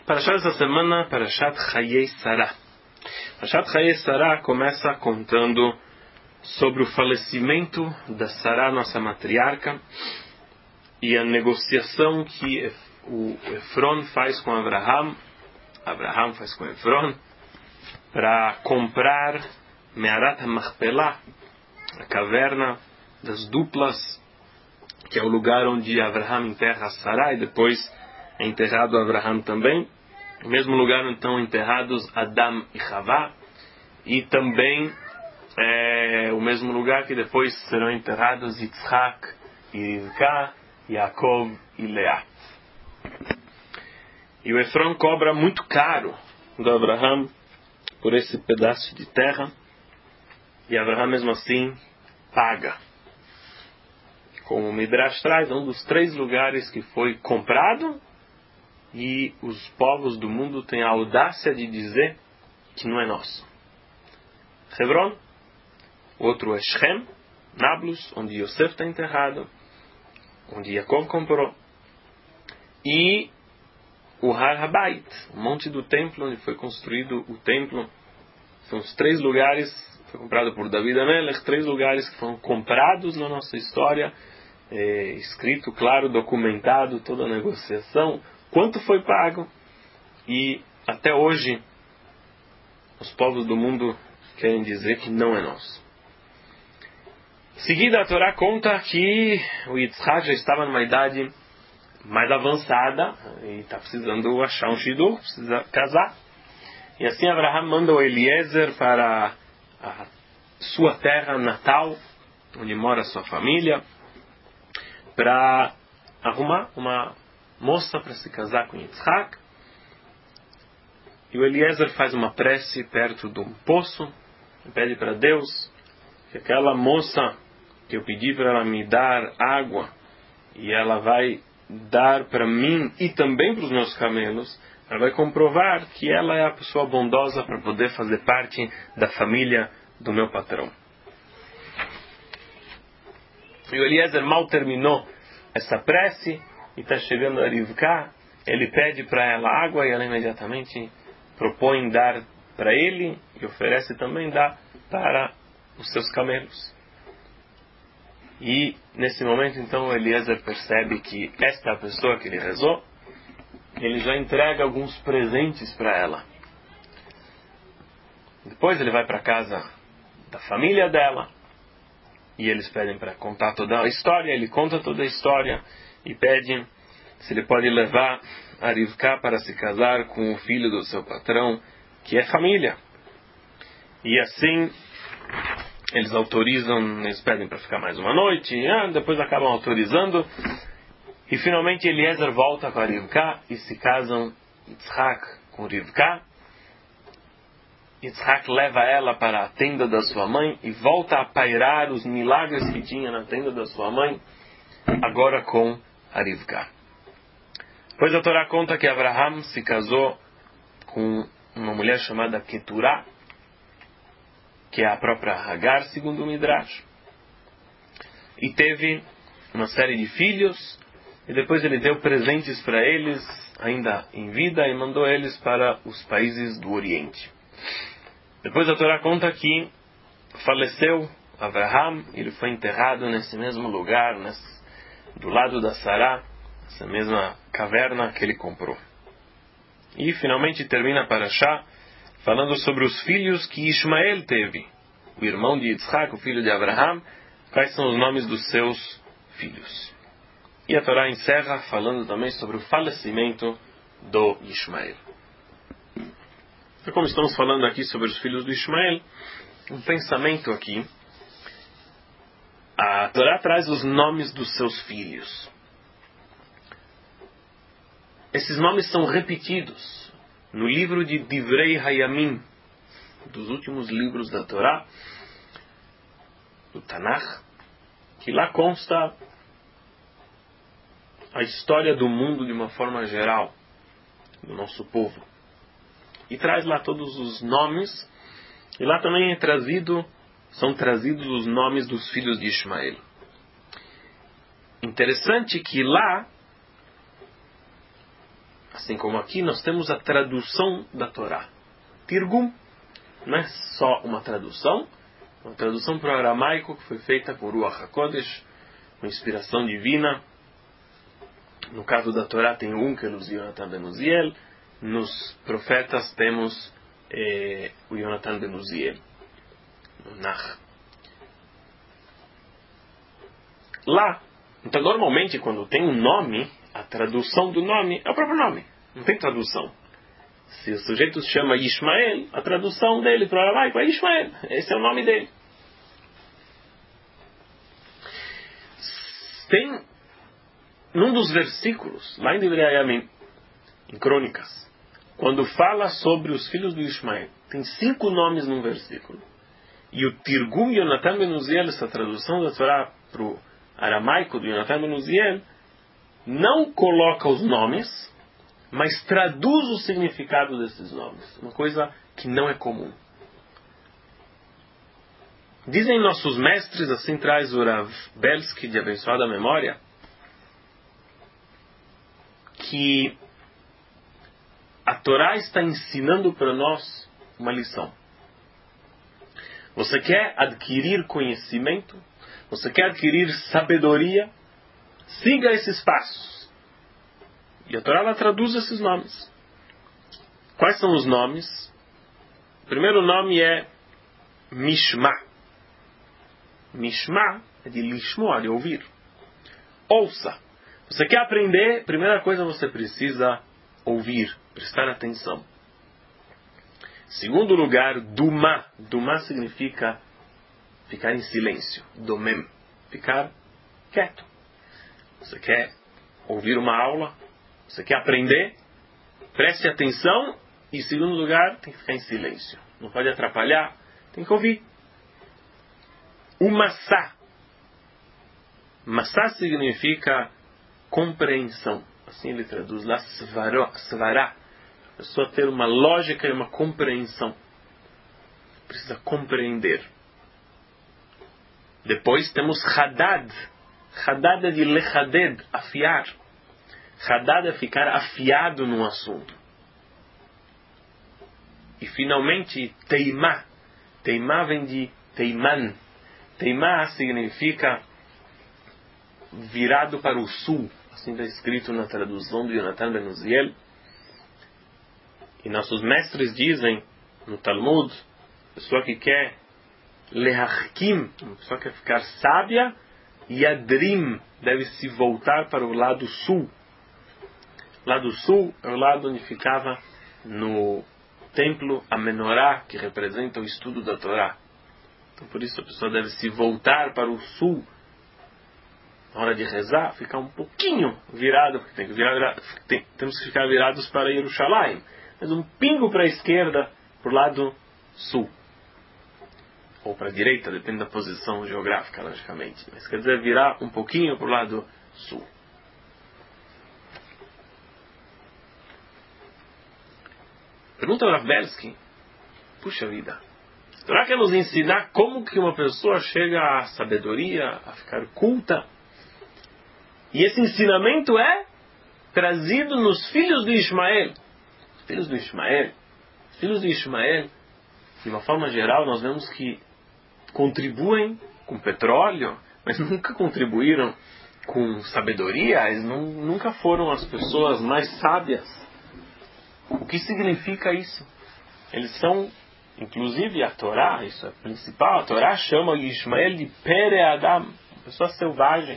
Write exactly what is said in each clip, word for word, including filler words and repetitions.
Parashat essa semana, Parashat Chayei Sarah. Parashat Chayei Sarah começa contando sobre o falecimento da Sarah, nossa matriarca, e a negociação que o Efron faz com Abraham, Abraham faz com Efron, para comprar Me'arat HaMachpelah, a caverna das duplas, que é o lugar onde Abraham enterra Sarah e depois é enterrado Abraham também. No mesmo lugar onde estão enterrados Adam e Havá, e também é, o mesmo lugar que depois serão enterrados Yitzhak e Rivka, Yaakov e Leá. E o Efron cobra muito caro do Abraham por esse pedaço de terra, e Abraham mesmo assim paga. Como o Midrash traz, é um dos três lugares que foi comprado, e os povos do mundo têm a audácia de dizer que não é nosso. Hebron, outro é Shem, Nablus, onde Yosef está enterrado, onde Yaakov comprou, e o Har Habayit, o monte do templo, onde foi construído o templo. São os três lugares, foi comprado por David Amelech, três lugares que foram comprados na nossa história, é, escrito, claro, documentado, toda a negociação, quanto foi pago, e até hoje os povos do mundo querem dizer que não é nosso. Em seguida, a Torá conta que o Yitzhak já estava numa idade mais avançada e está precisando achar um shidur, precisa casar. E assim Abraham manda o Eliezer para a sua terra natal, onde mora a sua família, para arrumar uma moça para se casar com Yitzhak. E o Eliezer faz uma prece perto de um poço e pede para Deus que aquela moça que eu pedi para ela me dar água, e ela vai dar para mim e também para os meus camelos, ela vai comprovar que ela é a pessoa bondosa para poder fazer parte da família do meu patrão. E o Eliezer mal terminou essa prece e está chegando a Rivka. Ele pede para ela água e ela imediatamente propõe dar para ele e oferece também dar para os seus camelos. E nesse momento então o Eliezer percebe que esta é a pessoa que ele rezou. Ele já entrega alguns presentes para ela. Depois ele vai para a casa da família dela e eles pedem para contar toda a história. Ele conta toda a história e pede se ele pode levar a Rivka para se casar com o filho do seu patrão, que é família. E assim eles autorizam, eles pedem para ficar mais uma noite, e ah, depois acabam autorizando. E finalmente Eliezer volta com a Rivka e se casam Yitzhak com Rivka. Yitzhak leva ela para a tenda da sua mãe e volta a pairar os milagres que tinha na tenda da sua mãe, agora com a Rivka. Depois a Torá conta que Abraham se casou com uma mulher chamada Keturah, que é a própria Hagar, segundo o Midrash, e teve uma série de filhos, e depois ele deu presentes para eles, ainda em vida, e mandou eles para os países do Oriente. Depois a Torá conta que faleceu Abraham, ele foi enterrado nesse mesmo lugar, nesse, do lado da Sará, essa mesma caverna que ele comprou. E finalmente termina a Parashá falando sobre os filhos que Ismael teve, o irmão de Yitzhak, o filho de Abraham, quais são os nomes dos seus filhos. E a Torá encerra falando também sobre o falecimento do Ismael. E como estamos falando aqui sobre os filhos do Ismael, um pensamento aqui. A Torá traz os nomes dos seus filhos. Esses nomes são repetidos no livro de Divrei Hayamim, dos últimos livros da Torá, do Tanakh, que lá consta a história do mundo de uma forma geral, do nosso povo. E traz lá todos os nomes, e lá também é trazido, são trazidos os nomes dos filhos de Ismael. Interessante que lá Assim como aqui nós temos a tradução da Torá. Tirgum não é só uma tradução, é uma tradução para o aramaico que foi feita por Ruach HaKodesh, uma inspiração divina. No caso da Torá tem o Onkelos e Yonatan ben Uziel. Nos profetas temos eh, o Yonatan ben Uziel, no Nach. Lá, então normalmente quando tem um nome, a tradução do nome é o próprio nome, não tem tradução. Se o sujeito se chama Ishmael, a tradução dele para o aramaico é Ishmael, esse é o nome dele. Tem, num dos versículos, lá em Divrei Hayamim, em Crônicas, quando fala sobre os filhos do Ishmael, tem cinco nomes num versículo. E o Tirgum Yonatan ben Uziel, essa tradução da Torá para o aramaico do Yonatan ben Uziel, não coloca os nomes, mas traduz o significado desses nomes. Uma coisa que não é comum. Dizem nossos mestres, assim traz o Rav Belsky, de abençoada memória, que a Torá está ensinando para nós uma lição. Você quer adquirir conhecimento? Você quer adquirir sabedoria? Siga esses passos. E a Torá ela traduz esses nomes. Quais são os nomes? O primeiro nome é Mishma. Mishma é de lishmoa, de ouvir. Ouça. Você quer aprender? Primeira coisa você precisa ouvir, prestar atenção. Segundo lugar, Duma. Duma significa ficar em silêncio. Domem. Ficar quieto. Você quer ouvir uma aula? Você quer aprender? Preste atenção. E, em segundo lugar, tem que ficar em silêncio. Não pode atrapalhar. Tem que ouvir. O Massá. Massá significa compreensão. Assim ele traduz lá, Svará. A pessoa ter uma lógica e uma compreensão. Precisa compreender. Depois temos Hadad. Hadad é de lechaded, afiar. Hadad é ficar afiado num assunto. E finalmente, Teimá. Teimá vem de Teiman. Teimá significa virado para o sul. Assim está escrito na tradução do Yonatan ben Uziel. E nossos mestres dizem no Talmud, pessoa que quer lehachkim, uma pessoa que quer ficar sábia, Yadrim deve se voltar para o lado sul. O lado sul é o lado onde ficava no templo a menorá, que representa o estudo da Torá. Então por isso a pessoa deve se voltar para o sul. Na hora de rezar, ficar um pouquinho virado, porque tem que virar, tem, temos que ficar virados para Jerusalém. Mas um pingo para a esquerda, para o lado sul. Ou para a direita, depende da posição geográfica, logicamente. Mas quer dizer, virar um pouquinho para o lado sul. Pergunta ao Rav Belsky, puxa vida, será que é nos ensinar como que uma pessoa chega à sabedoria, a ficar culta? E esse ensinamento é trazido nos filhos de Ishmael. Filhos de Ishmael. Filhos de Ishmael, de uma forma geral, nós vemos que contribuem com petróleo, mas nunca contribuíram com sabedoria. Eles não, nunca foram as pessoas mais sábias. O que significa isso? Eles são, inclusive a Torá, isso é principal, a Torá chama Ishmael de Pere Adam, uma pessoa selvagem.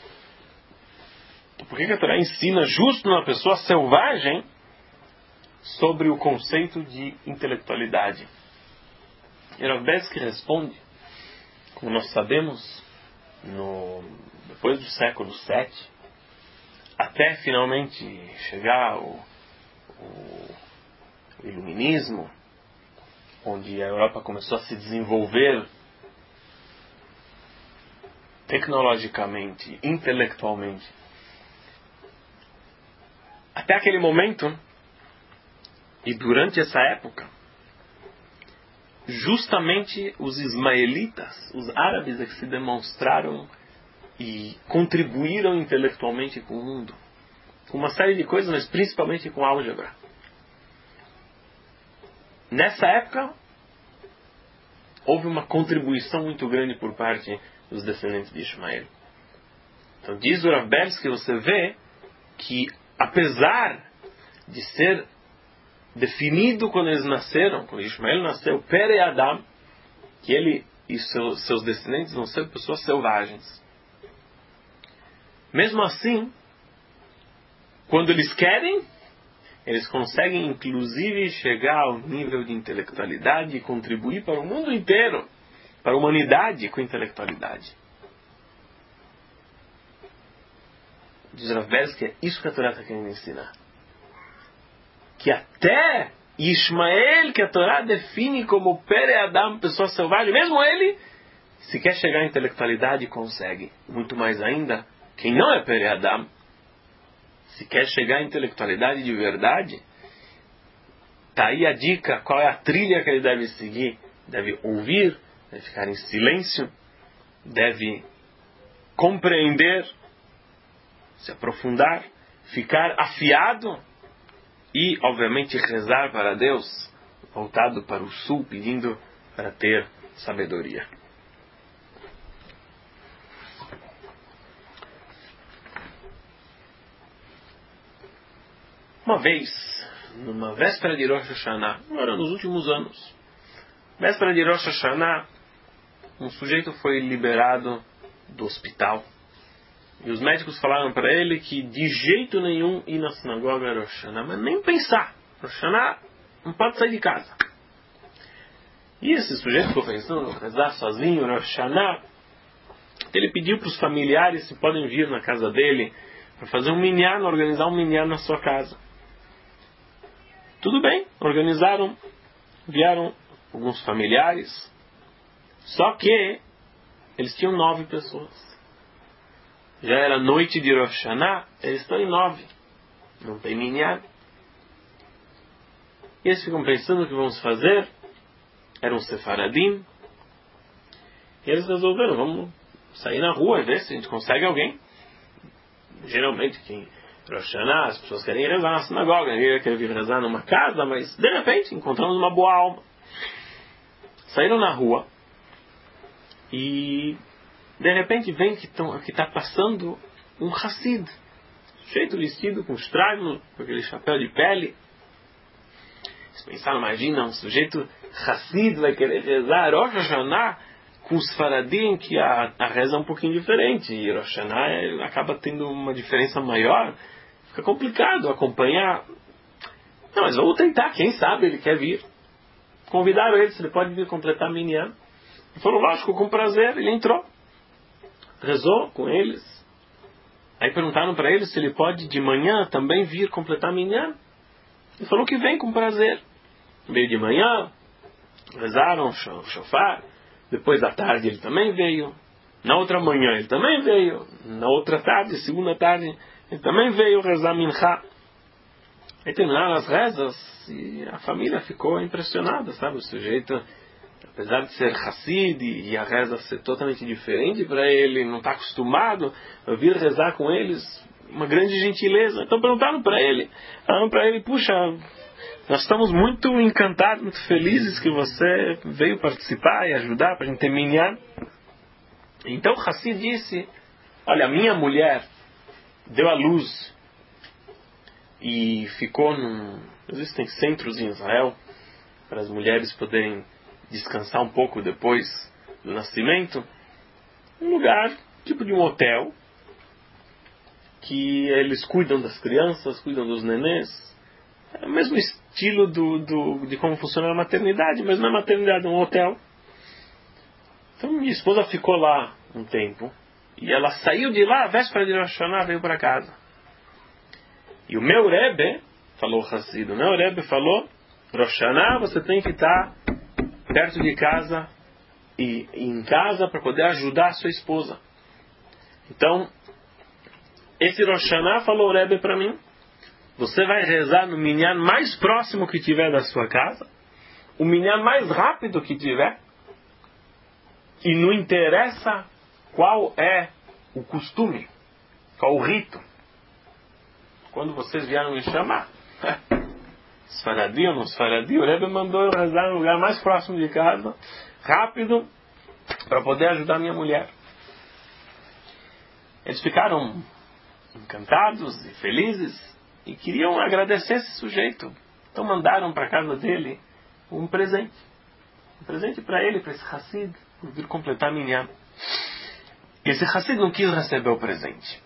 Por que a Torá ensina justo numa pessoa selvagem sobre o conceito de intelectualidade? E Rav Belsky responde, como nós sabemos, no, depois do século sete, até finalmente chegar o, o iluminismo, onde a Europa começou a se desenvolver tecnologicamente, intelectualmente. Até aquele momento, e durante essa época, justamente os ismaelitas, os árabes, é que se demonstraram e contribuíram intelectualmente com o mundo. com uma série de coisas, mas principalmente com álgebra. Nessa época, houve uma contribuição muito grande por parte dos descendentes de Ishmael. Então diz o Rav Belsky que você vê que, apesar de ser definido quando eles nasceram, quando Ishmael nasceu, Pere Adam, que ele e seus, seus descendentes vão ser pessoas selvagens. Mesmo assim, quando eles querem, eles conseguem inclusive chegar ao nível de intelectualidade e contribuir para o mundo inteiro, para a humanidade com intelectualidade. Diz Rav Belsky que é isso que a Torá está querendo ensinar. Que até Ishmael, que a Torá define como Pere Adam, pessoa selvagem, mesmo ele, se quer chegar à intelectualidade, consegue. Muito mais ainda, quem não é Pere Adam, se quer chegar à intelectualidade de verdade, está aí a dica, qual é a trilha que ele deve seguir. Deve ouvir, deve ficar em silêncio, deve compreender, se aprofundar, ficar afiado e, obviamente, rezar para Deus, voltado para o sul, pedindo para ter sabedoria. Uma vez, numa véspera de Rosh Hashanah, agora nos últimos anos, véspera de Rosh Hashanah, um sujeito foi liberado do hospital. E os médicos falaram para ele que de jeito nenhum ir na sinagoga era Rosh Hashanah, mas nem pensar. Rosh Hashanah não pode sair de casa. E esse sujeito ficou pensando, rezar sozinho, Rosh Hashanah. Ele pediu para os familiares se podem vir na casa dele para fazer um minyan, organizar um minyan na sua casa. Tudo bem, organizaram, vieram alguns familiares, só que eles tinham nove pessoas. Já era noite de Rosh Hashanah, eles estão em nove. Não tem minyan. E eles ficam pensando o que vamos fazer. Eram sefaradim. E eles resolveram, vamos sair na rua e ver se a gente consegue alguém. Geralmente, quem Rosh Hashanah, as pessoas querem rezar na sinagoga, ninguém quer vir rezar numa casa, mas de repente encontramos uma boa alma. Saíram na rua e de repente vem que está passando um Hassid, sujeito vestido com estrago, com aquele chapéu de pele. Eles pensaram, imagina, um sujeito Hassid vai querer rezar Rosh Hashanah com os faradim, que a, a reza é um pouquinho diferente, e Rosh Hashanah acaba tendo uma diferença maior, fica complicado acompanhar. Não, mas vamos tentar, quem sabe ele quer vir. Convidaram ele, se ele pode vir completar a minyan. Ele falou, lógico, com prazer. Ele entrou, rezou com eles. Aí perguntaram para ele se ele pode de manhã também vir completar a minyan. Ele falou que vem com prazer. Veio de manhã, rezaram o shofar. Depois da tarde ele também veio. Na outra manhã ele também veio. Na outra tarde, segunda tarde, ele também veio rezar minchá. Aí terminaram as rezas e a família ficou impressionada, sabe? O sujeito, apesar de ser Hassid e a reza ser totalmente diferente para ele, não está acostumado a vir rezar com eles, uma grande gentileza. Então perguntaram para ele, falaram para ele, puxa, nós estamos muito encantados, muito felizes que você veio participar e ajudar para a gente ter minyan. Então Hassid disse, olha, minha mulher deu à luz e ficou num... Existem centros em Israel para as mulheres poderem descansar um pouco depois do nascimento. Um lugar, tipo de um hotel, que eles cuidam das crianças, cuidam dos nenês. É o mesmo estilo do, do, de como funciona a maternidade, mas não é maternidade, é um hotel. Então minha esposa ficou lá um tempo. E ela saiu de lá, véspera de Rosh Hashanah, veio para casa. E o meu Rebbe, falou o Hassid, o meu Rebbe falou, Rosh Hashanah você tem que estar perto de casa e em casa para poder ajudar a sua esposa. Então, esse Rosh Hashanah falou o Rebbe para mim, você vai rezar no minyan mais próximo que tiver da sua casa, o minyan mais rápido que tiver, e não interessa qual é o costume, qual o rito. quando vocês vieram me chamar, Sfaradi ou não Sfaradi, o Rebbe mandou eu rezar no lugar mais próximo de casa, rápido, para poder ajudar minha mulher. Eles ficaram encantados e felizes e queriam agradecer esse sujeito. Então mandaram para a casa dele um presente. Um presente para ele, para esse Hassid, por vir completar minyan. E esse Hassid não quis receber o presente.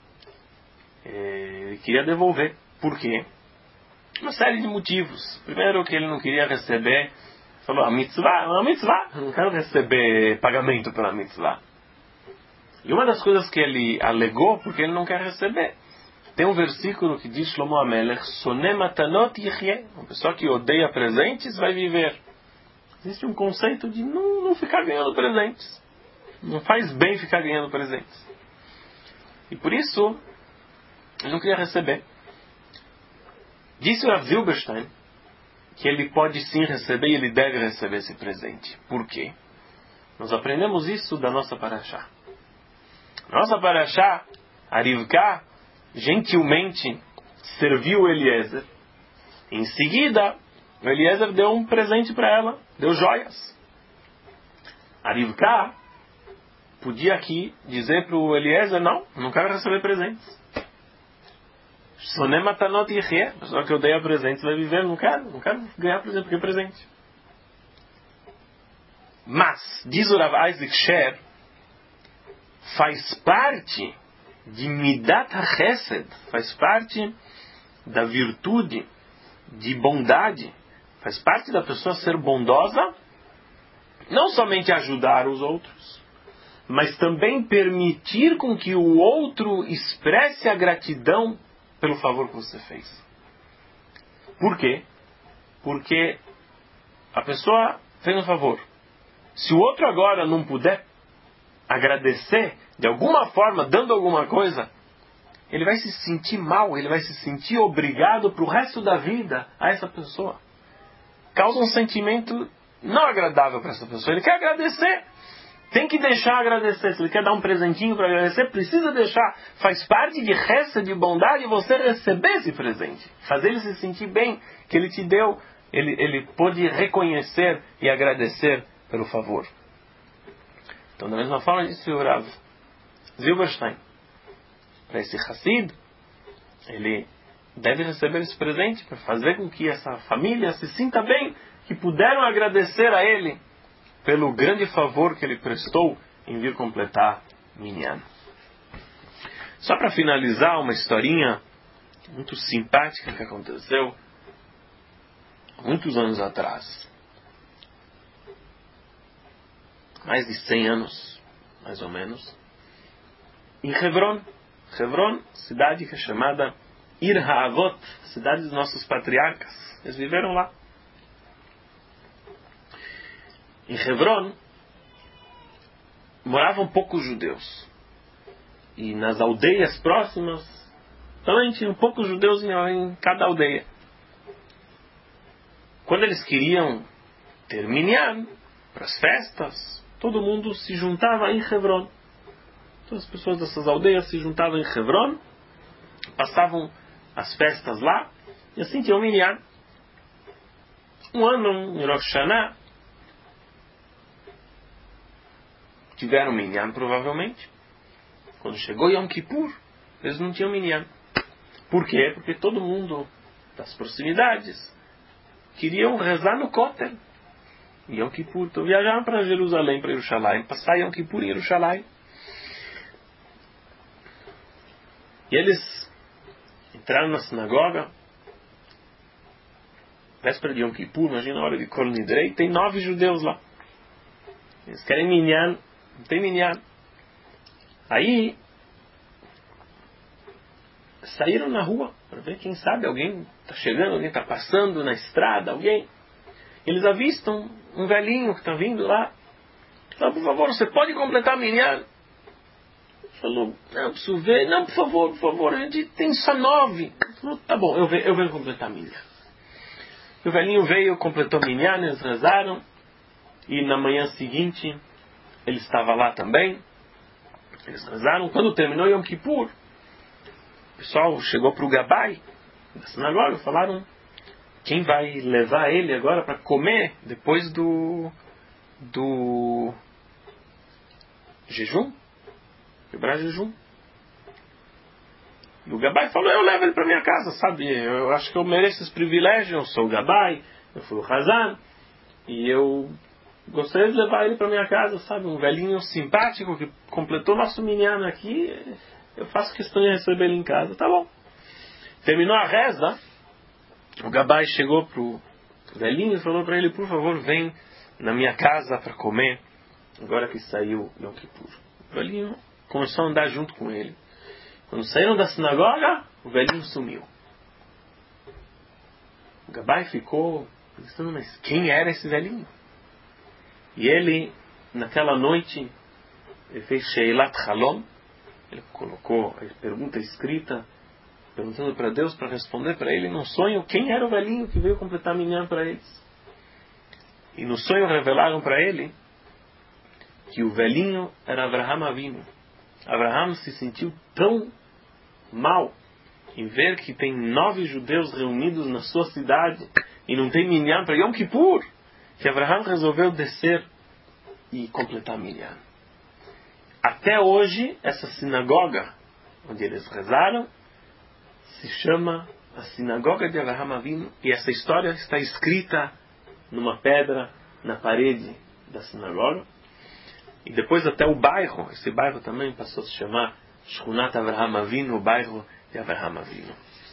Ele queria devolver. Por quê? Uma série de motivos. Primeiro, que ele não queria receber, falou, a mitzvah, uma mitzvah, não quero receber pagamento pela mitzvah. E uma das coisas que ele alegou, porque ele não quer receber, tem um versículo que diz, Shlomo HaMelech, Soné matanot yichyeh, uma pessoa que odeia presentes vai viver. Existe um conceito de não, não ficar ganhando presentes. Não faz bem ficar ganhando presentes. E por isso, ele não queria receber. Disse o Rav Zilberstein que ele pode sim receber e ele deve receber esse presente. Por quê? Nós aprendemos isso da nossa Parashá. Nossa Parashá, a Rivka, gentilmente serviu o Eliezer. Em seguida, o Eliezer deu um presente para ela, deu joias. A Rivka podia aqui dizer para o Eliezer, não, não quero receber presentes. Soné matanot yichyeh, a pessoa que eu dei a presente vai viver, não quero, não quero ganhar presente, porque é presente. Mas, diz o Rav Isaac Sher, faz parte de Midat HaChesed, faz parte da virtude de bondade, faz parte da pessoa ser bondosa, não somente ajudar os outros, mas também permitir com que o outro expresse a gratidão pelo favor que você fez. Por quê? Porque a pessoa fez um favor. Se o outro agora não puder agradecer, de alguma forma, dando alguma coisa, ele vai se sentir mal, ele vai se sentir obrigado para o resto da vida a essa pessoa. Causa um sentimento não agradável para essa pessoa. Ele quer agradecer. Tem que deixar agradecer. Se ele quer dar um presentinho para agradecer, precisa deixar. Faz parte de resta de bondade você receber esse presente. Fazer ele se sentir bem, que ele te deu. Ele, ele pôde reconhecer e agradecer pelo favor. Então, da mesma forma, disse o Rav Zilberstein, para esse Hassid, ele deve receber esse presente para fazer com que essa família se sinta bem, que puderam agradecer a ele pelo grande favor que ele prestou em vir completar minyan. Só para finalizar, uma historinha muito simpática que aconteceu muitos anos atrás. Mais de cem anos, mais ou menos. Em Hebron. Hebron, cidade que é chamada Ir HaAvot, cidade dos nossos patriarcas. Eles viveram lá. Em Hebron moravam poucos judeus. E nas aldeias próximas também tinham poucos judeus em, em cada aldeia. Quando eles queriam ter minyan para as festas, todo mundo se juntava em Hebron. Todas as pessoas dessas aldeias se juntavam em Hebron, passavam as festas lá e assim tinham minyan. Um ano em Rosh Hashanah tiveram minyan, provavelmente. Quando chegou Yom Kippur, eles não tinham minyan. Por quê? Porque todo mundo das proximidades queriam rezar no Kotel. Yom Kippur. Então viajaram para Jerusalém, para Yerushalayim, passar Yom Kippur em Yerushalayim. E eles entraram na sinagoga, véspera de Yom Kippur, imagina a hora de Kol Nidrei, tem nove judeus lá. Eles querem minyan. Não tem minyan. Aí saíram na rua para ver, quem sabe alguém está chegando, alguém está passando na estrada, alguém. Eles avistam um velhinho que está vindo lá. Fala, por favor, você pode completar minyan? Falou, não, preciso ver. Não, por favor, por favor, a gente tem só nove. Falou, tá bom, eu venho, eu venho completar minyan. O velhinho veio, completou minyan, eles rezaram. E na manhã seguinte ele estava lá também. Eles rezaram. Quando terminou Yom Kippur, o pessoal chegou para o Gabai da sinagoga e falaram: quem vai levar ele agora para comer depois do do jejum? Quebrar jejum. E o Gabai falou: eu levo ele para minha casa, sabe? Eu acho que eu mereço esse privilégio, eu sou o Gabai, eu fui o Hazan, e eu gostaria de levar ele para minha casa, sabe? Um velhinho simpático que completou nosso minyan aqui, eu faço questão de receber ele em casa. Tá bom. Terminou a reza, o Gabai chegou pro velhinho e falou para ele: por favor, vem na minha casa para comer, agora que saiu Yom Kippur. O velhinho começou a andar junto com ele. Quando saíram da sinagoga, o velhinho sumiu. O Gabai ficou pensando: mas quem era esse velhinho? E ele, naquela noite, ele fez Sheilat Halom, ele colocou a pergunta escrita, perguntando para Deus para responder para ele num sonho quem era o velhinho que veio completar a minyan para eles. E no sonho revelaram para ele que o velhinho era Avraham Avinu. Avraham se sentiu tão mal em ver que tem nove judeus reunidos na sua cidade e não tem minyan para Yom Kippur, que Avraham resolveu descer e completar a minyan. Até hoje, essa sinagoga onde eles rezaram se chama a Sinagoga de Avraham Avinu, e essa história está escrita numa pedra na parede da sinagoga. E depois até o bairro, esse bairro também passou a se chamar Shkunat Avraham Avinu, o bairro de Avraham Avinu.